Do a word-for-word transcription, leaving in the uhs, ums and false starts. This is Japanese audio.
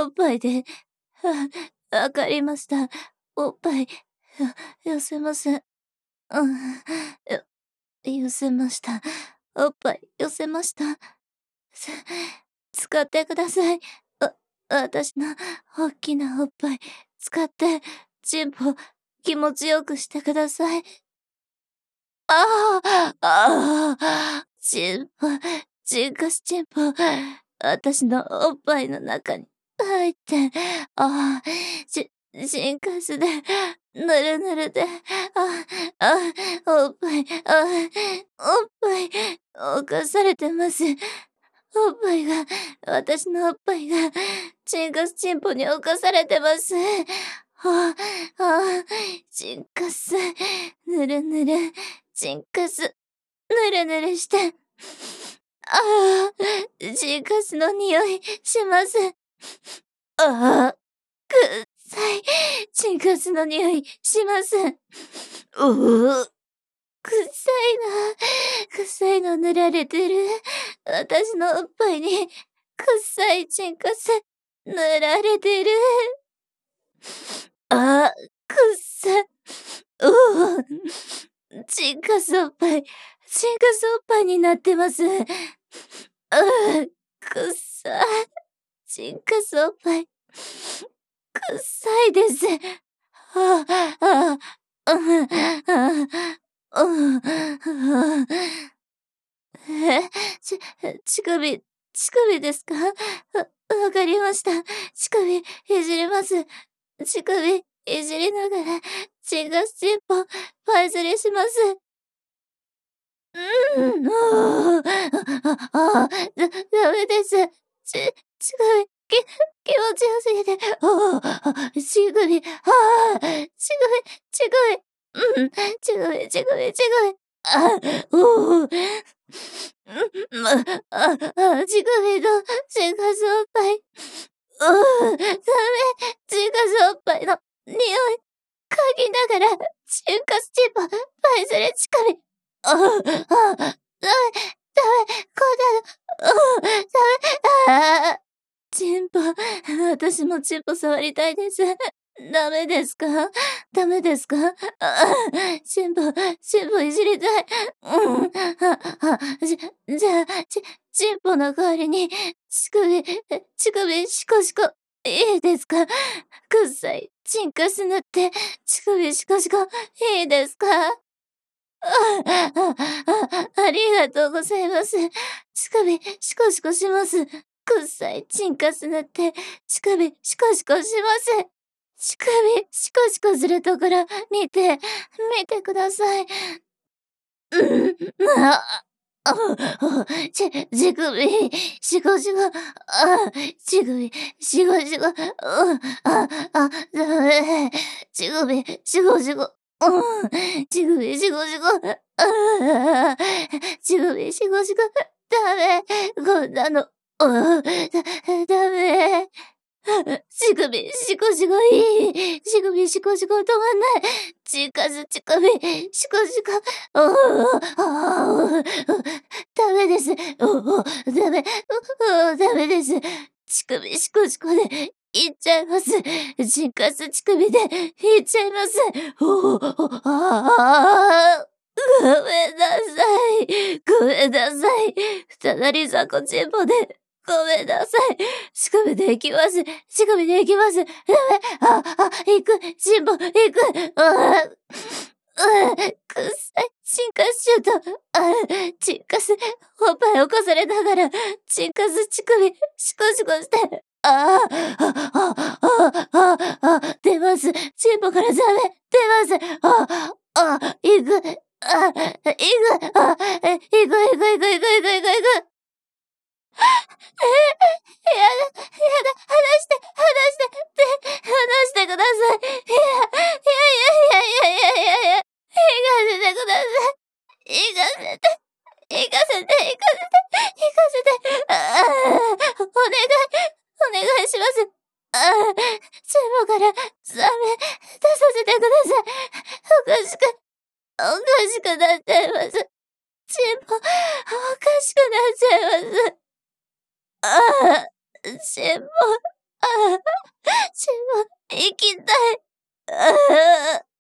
おっぱいで、はあ、わかりました。おっぱい、よ寄せます。うん、よ寄せました。おっぱい寄せました。す使ってください。わ私のおっきなおっぱい、使って、チンポ、気持ちよくしてください。ああ、ああ、チンポ、チンカスチンポ、私のおっぱいの中に入って、ああ、ちチンカスで、ぬるぬるで、ああ、あ、おっぱい、あ、おっぱい、侵されてます。おっぱいが、私のおっぱいが、チンカスチンポに侵されてます。ああ、ああ、チンカス、ぬるぬる、チンカス、ぬるぬるして、ああ、チンカスの匂いします。ああ、くっさい、チンカスの匂いします。うう、くっさいな、臭いの塗られてる。私のおっぱいに、臭いチンカス、塗られてる。ああ、くっさ。うう、チンカスおっぱい、チンカスおっぱいになってます。うう、くっさ。チンカスおっぱい、くっさいです。ああ、ああ、うん、ああ、うん、ああ。え、ち乳首乳首ですか？わわかりました。乳首いじります。乳首いじりながら、チンガスチンポ、パイズリします。うーん、ああ、ああ、だダメです。ち乳首、き気持ちよすぎて、ああ、乳首、ああ、乳首乳首、うん、乳首乳首乳首、あ、おお。うん、ま、あ、あ、乳首とチンカスおっぱい。うう、ダメ、チンカスおっぱいの匂い、嗅ぎながら、チンカスチンポ、パイズリ乳首。ああ、ああ、ダメ、ダメ、こんなの、うん、ダメ、ああ。チンポ、私もチンポ触りたいです。ダメですか？ダメですか？ああ、チンポチンポいじりたい。うん、あ、あ、じじゃあ、ちチンポの代わりに、乳首乳首シコシコ、いいですか？くっさいチンカス塗って、乳首シコシコ、いいですか？ああ、あ、あ、ありがとうございます。乳首シコシコします。くっさいチンカス塗って、乳首シコシコします。乳首シコシコするところ、見て、見てください。うん、ああ、あ、ち乳首、シコシコ、あ、乳首、シコシコ、うん、あ、あ、ダメ、乳首、シコシコ、うん、乳首、シコシコ、ああ、乳首、シコシコ、ダメ、こんなの、うん、だ、ダメ。乳首、シコシコいい。乳首、シコシコ止まんない。チンカス、乳首、シコシコ。おお、ああ、ダメです。おお、ダメ、おお、ダメです。乳首、シコシコで、いっちゃいます。チンカス、乳首で、いっちゃいます。おお、ああ。ごめんなさい。ごめんなさい。ふたりさこチンポで、ごめんなさい。乳首で行きます。乳首で行きます。ダメ。あ、あ、行く。チンポ、行く。ああ、うあ、くっさい。チンカスシュート。あ、チンカス、おっぱい起こされながら、チンカス乳首、シコシコして。ああ、あ、あ、あ、あ、あ、出ます。チンポからダメ。出ます。あ、あ、行く。あ、行く。あ、え、行く行く行く行く行く行く行く。ええ、やだ、やだ、離して、離して、って離してください。いや、いやいやいやいやいやいや、行かせてください。行かせて、行かせて、行かせて、行かせて。ああ、お願い、お願いします。ああ、チームからダメ、出させてください。おかしく、おかしくなっちゃいます。チーム、おかしくなっちゃいます。ああ、チンポ、 ああ、自分、生きたい。ああ。